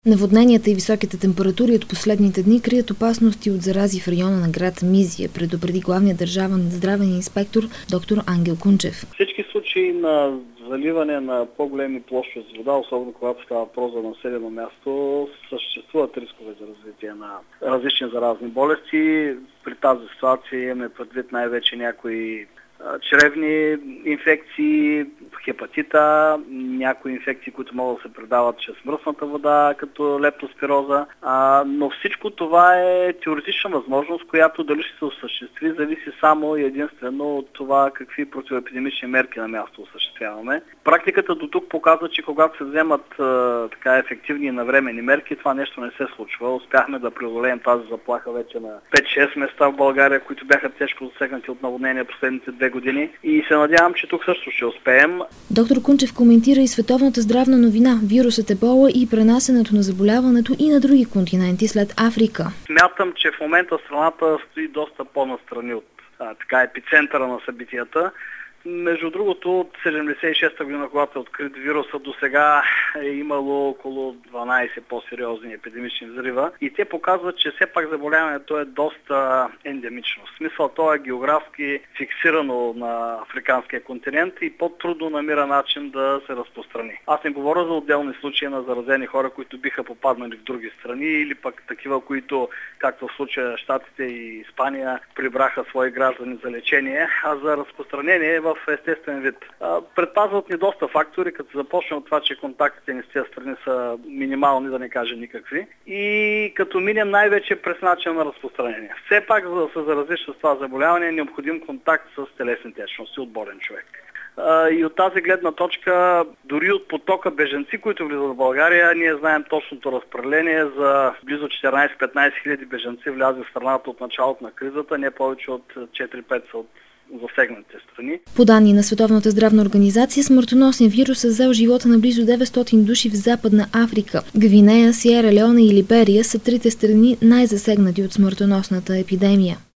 Наводненията и високите температури от последните дни крият опасности от зарази в района на град Мизия, предупреди главният държавен здравен инспектор доктор Ангел Кунчев. Всички случаи на заливане на по-големи площи с вода, особено когато става въпрос за населено място, съществуват рискове за развитие на различни заразни болести. При тази ситуация имаме предвид най-вече някои чревни инфекции, хепатита, някои инфекции, които могат да се предават чрез мръсната вода, като лептоспироза. Но всичко това е теоретична възможност, която дали ще се осъществи, зависи само и единствено от това какви противоепидемични мерки на място осъществяваме. Практиката до тук показва, че когато се вземат ефективни и навременни мерки, това нещо не се случва. Успяхме да преодолеем тази заплаха вече на 5-6 места в България, които бяха тежко засегнати от наводнения последните 2 години и се надявам, че тук също ще успеем. Доктор Кунчев коментира и световната здравна новина – вирусът Ебола и пренасенето на заболяването и на други континенти след Африка. Смятам, че в момента страната стои доста по-настрани от епицентъра на събитията. Между другото, от 76-та година, когато е открит вируса, до сега е имало около 12 по-сериозни епидемични взрива и те показват, че все пак заболяването е доста ендемично. В смисъл, то е географски фиксирано на африканския континент и по-трудно намира начин да се разпространи. Аз не говоря за отделни случаи на заразени хора, които биха попаднали в други страни или пък такива, които, както в случая Щатите и Испания, прибраха свои граждани за лечение, а за разпространение в естествен вид. Предпазват ни доста фактори, като започнем от това, че контактите ни с тези страни са минимални, да не кажа никакви, и като минем най-вече през начин на разпространение. Все пак, за да се заразиш с това заболяване, е необходим контакт с телесни течности от болен човек. И от тази гледна точка, дори от потока бежанци, които влизат в България, ние знаем точното разпределение за близо 14-15 хиляди бежанци влязли в страната от началото на кризата, не повече от 4-5 са от засегнатите страни. По данни на Световната здравна организация, смъртоносен вирус е взел живота на близо 900 души в Западна Африка. Гвинея, Сиера Леоне и Либерия са трите страни най-засегнати от смъртоносната епидемия.